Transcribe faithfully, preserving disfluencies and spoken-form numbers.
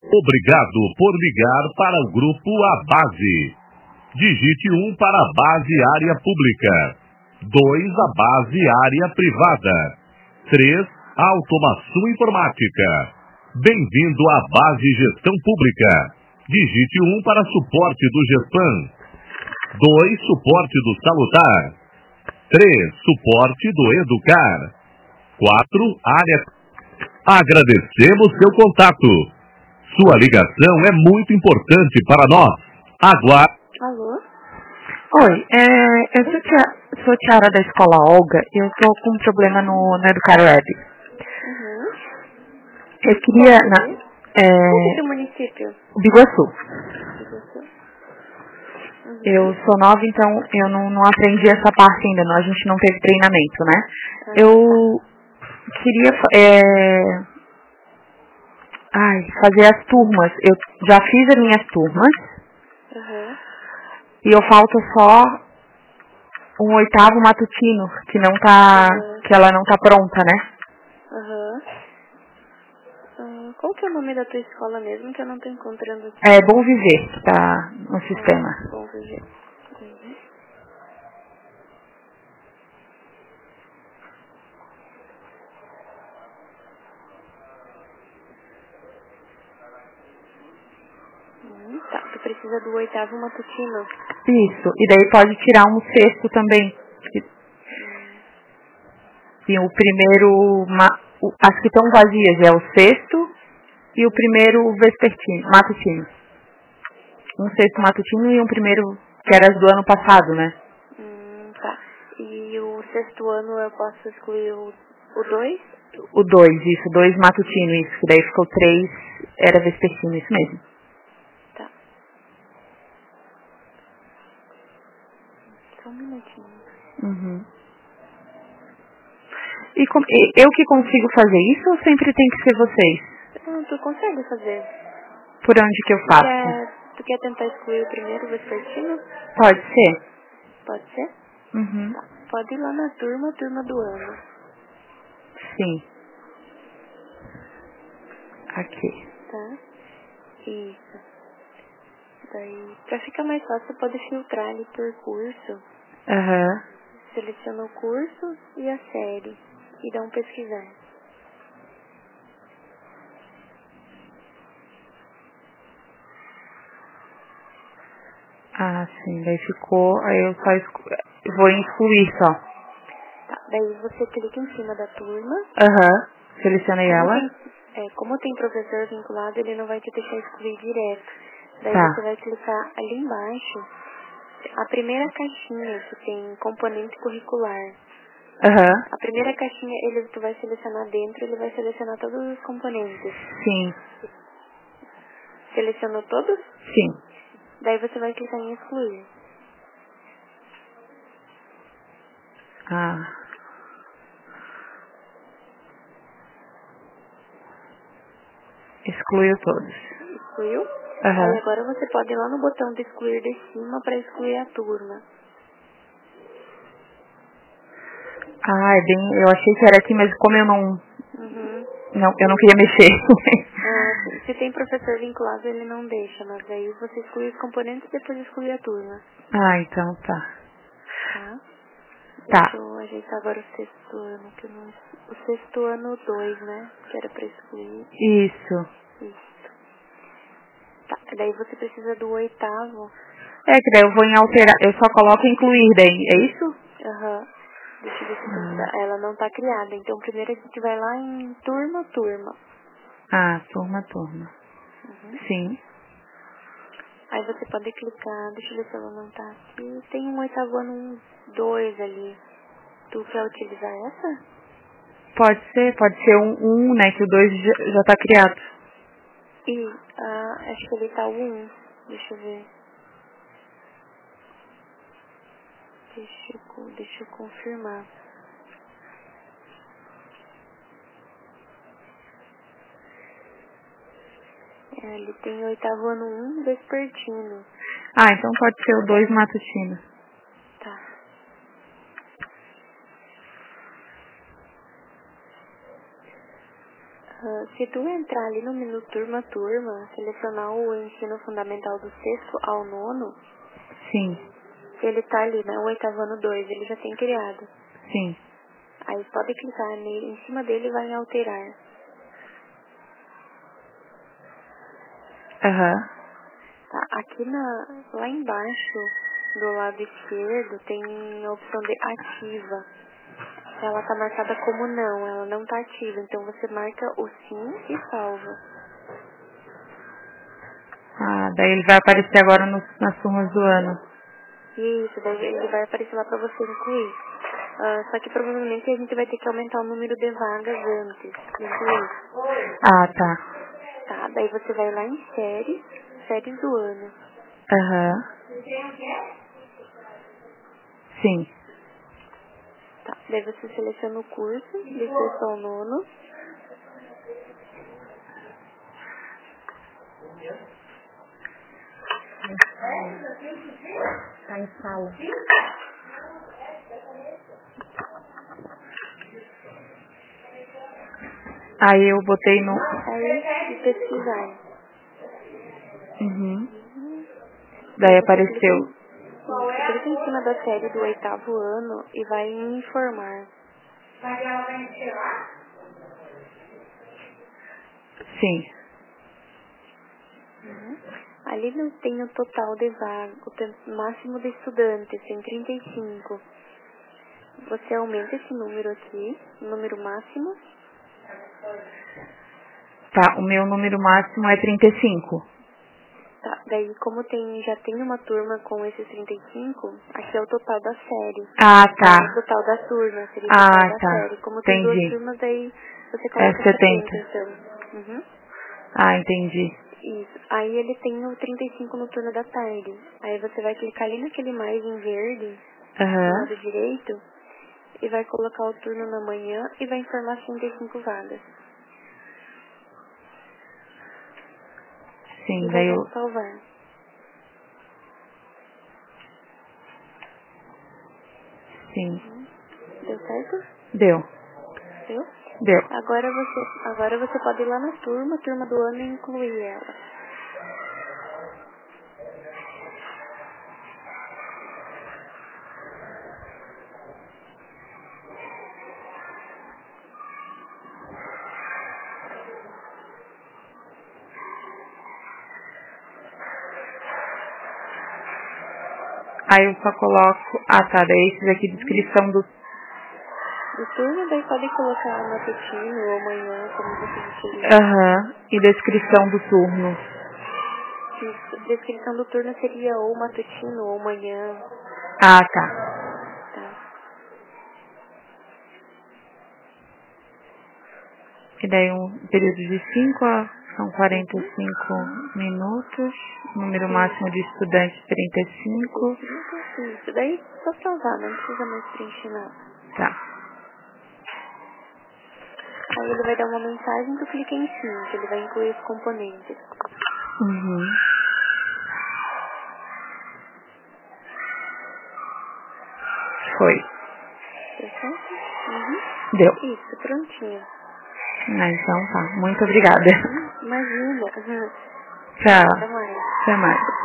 Obrigado por ligar para o grupo A Base. Digite um para a base área pública. dois a base área privada. três automação informática. Bem-vindo à base gestão pública. Digite um para suporte do GESPAM. dois suporte do Salutar. três suporte do Educar. quatro área. Agradecemos seu contato. Sua ligação é muito importante para nós. Aguarde. Alô? Oi, é, eu sou, tia, sou Tiara da escola Olga e eu estou com um problema no, no Educar Web. Uhum. Eu queria... Na, é, Qual que é o município? Biguaçu. Biguaçu. Uhum. Eu sou nova, então eu não, não aprendi essa parte ainda, não, a gente não teve treinamento, né? Ah, Eu queria é, ai, fazer as turmas. Eu já fiz as minhas turmas. Uhum. E eu falta só um oitavo matutino, que não tá, Uhum. que ela não tá pronta, né? Aham. Uhum. Qual que é o nome da tua escola mesmo, que eu não tô encontrando aqui? É Bom Viver, que tá no sistema. Ah, bom viver. Uhum. Hum, tá, tu precisa do oitavo matutino. Isso, e daí pode tirar um sexto também. E o primeiro, ma- o- as que estão vazias é o sexto e o primeiro vespertino, matutino. Um sexto matutino e um primeiro, que era do ano passado, né? Hum, tá. E o sexto ano eu posso excluir o o dois? O dois, isso, dois matutino, isso, que daí ficou três, era vespertino, isso mesmo. Tá. Só um minutinho. Uhum. E com- e- eu que consigo fazer isso ou sempre tem que ser vocês? Ah, tu consegue fazer. Por onde que eu Tu faço? quer, tu quer tentar excluir o primeiro vespertino? Pode ser? Pode ser? Uhum. Tá. Pode ir lá na turma, turma do ano. Sim. Aqui. Tá? Isso. Daí, pra ficar mais fácil, você pode filtrar ali por curso. Aham. Seleciona o curso e a série. E dá um pesquisar. Ah, sim. Daí ficou, aí eu só exclu... eu vou excluir só. Tá. Daí você clica em cima da turma. Aham. Selecionei Como ela. tem, é, como tem professor vinculado, ele não vai te deixar excluir direto. Daí Tá. você vai clicar ali embaixo, a primeira caixinha que tem componente curricular. Aham. A primeira caixinha, ele, tu vai selecionar dentro, ele vai selecionar todos os componentes. Sim. Selecionou todos? Sim. Daí você vai clicar em excluir. Ah. Excluiu todos. Excluiu? Aí Aham. agora você pode ir lá no botão de excluir de cima para excluir a turma. Ah, é bem, eu achei que era aqui, mas como eu não, Uhum. não eu não queria mexer. Ah, sim. Se tem professor vinculado, ele não deixa, mas aí você exclui os componentes e depois exclui a turma. Ah, então tá. Tá? Tá. Deixa eu ajeitar agora o sexto ano, que eu não... O sexto ano dois, né? Que era pra excluir. Isso. Isso. Tá, daí você precisa do oitavo. É que daí eu vou em alterar, eu só coloco incluir daí, é isso? Aham. Deixa eu ver se Hum. tá. Ela não tá criada. Então primeiro a gente vai lá em turma, turma. Ah, turma, turma. Uhum. Sim. Aí você pode clicar, deixa eu ver se ela não tá aqui. Tem um oitavo ano um, dois ali. Tu quer utilizar essa? Pode ser, pode ser um, um né, que o dois já, já tá criado. E ah, acho que ele tá o um. Deixa eu ver. Deixa eu, co- deixa eu confirmar. É, ele tem oitavo ano um, vespertino. Ah, então pode ser o dois matutino. Tá. Uh, se tu entrar ali no menu turma turma, selecionar o ensino fundamental do sexto ao nono, Sim. ele tá ali, né? O oitavo ano dois, ele já tem criado. Sim. Aí pode clicar nele, em cima dele e vai em alterar. Aham. Uhum. Tá, aqui na, lá embaixo, do lado esquerdo, tem a opção de ativa. Ela tá marcada como não, ela não tá ativa. Então você marca o sim e salva. Ah, daí ele vai aparecer agora no, nas turmas do ano. Isso, daí ele vai aparecer lá pra você incluir. Ah, só que provavelmente a gente vai ter que aumentar o número de vagas antes de incluir. Ah, tá. Tá, daí você vai lá em séries, séries do ano. Aham. Uhum. Sim. Tá, daí você seleciona o curso, de sexto ao nono. Tá em sala. Aí eu botei no... Aí, pesquisar. Uhum. Uhum. Daí Você apareceu. clica em, você clica em cima da série do oitavo ano e vai em informar. Sim. Uhum. Ali não tem o total de vagas, o tempo máximo de estudantes, tem trinta e cinco. Você aumenta esse número aqui, o número máximo. Tá, o meu número máximo é trinta e cinco. Tá, daí como tem, já tem uma turma com esses trinta e cinco, aqui é o total da série. Ah, tá. Não é o total da turma, seria o Ah, total da tá. série. Como tem duas Entendi. turmas, daí você É coloca setenta. setenta, então. Uhum. Ah, entendi. Isso. Aí ele tem o trinta e cinco no turno da tarde. Aí você vai clicar ali naquele mais em verde, do Aham. lado direito, e vai colocar o turno na manhã e vai informar trinta e cinco vagas. Sim, E vai daí dar eu... em salvar. Sim. Uhum. Deu certo? Deu. Deu? Deu. Agora você, agora você pode ir lá na turma, turma do ano, e incluir ela. Aí eu só coloco... Ah, tá. Daí esses aqui, descrição do... Do turno, daí pode colocar matutino ou manhã, como você preferir. Aham. E descrição do turno. Isso. Descrição do turno seria ou matutino ou manhã. Ah, tá. Tá. E daí um período de cinco a... São quarenta Uhum. e cinco minutos. Número Sim. máximo de estudantes, trinta e cinco. Isso. Daí só salvar, não precisa mais preencher nada. Tá. Aí ele vai dar uma mensagem, tu clica em sim, que ele vai incluir os componentes. Uhum. Foi. Deu certo? Uhum. Deu. Isso, prontinho. Ah, então tá. Muito obrigada. Uhum. Imagina. Tchau. Até mais. Até mais.